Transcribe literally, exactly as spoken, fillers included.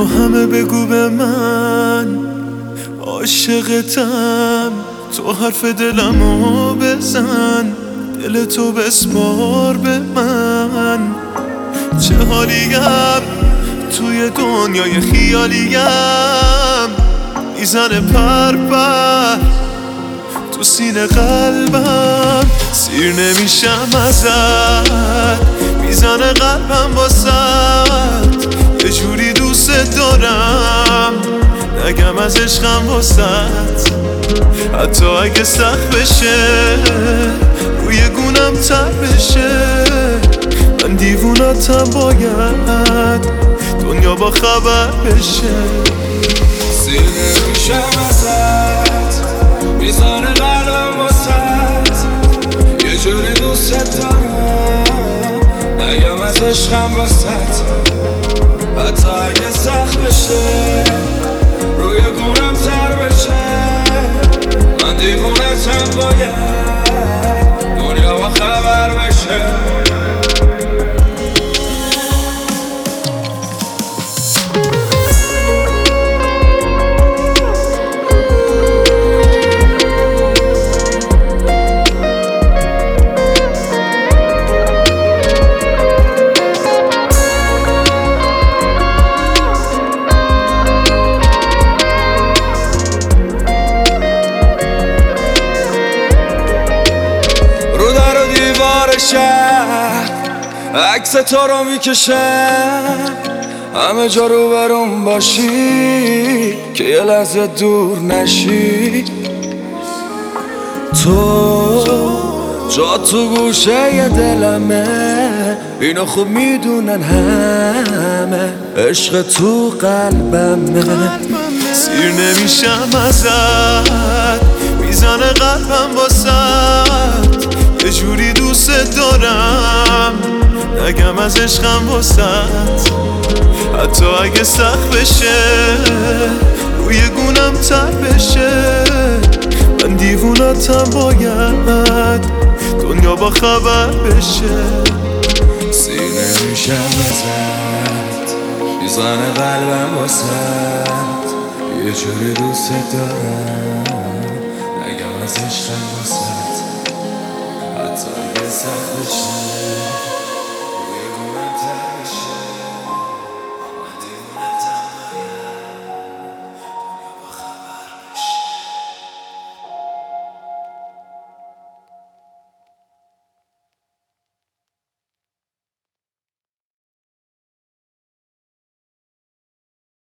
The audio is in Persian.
همه بگو به من عاشقتم، تو حرف دلمو بزن، دل تو بسپار به من. چه حالیم توی دنیای خیالیم، میزنه پر پر تو سینه قلبم، سیر نمیشم ازت، میزنه قلبم واسد، یه جوری دوست دارم نگم از عشقم واسد. حتی اگه سخت بشه روی گونم تر بشه، من دیوونتم باید دنیا با خبر بشه. سیر نمیشم ازت، میزانه قلبم واسد، یه جوری دوست دارم نگم از عشقم واسد. حتی اگه سخت بشه روی گونم تر بشه، من دیوونتم باید دنیا با خبر بشه. عکس تو رو میکشم همه جا رو برام باشی که یه لحظه دور نشی. تو جا تو گوشه ی دلمه، اینو خوب میدونن همه، عشق تو قلبمه. سیر نمیشم ازت، میزنه قلبم واسد، یه جوری دوست دارم نگم از عشقم واسد. حتی اگه سخت بشه روی گونم تر بشه، من دیوونتم باید دنیا با خبر بشه. سیر نمیشم ازت، میزنه قلبم واسد، یه جوری دوست دارم نگم از عشقم واسد. حتی اگه سخت بشه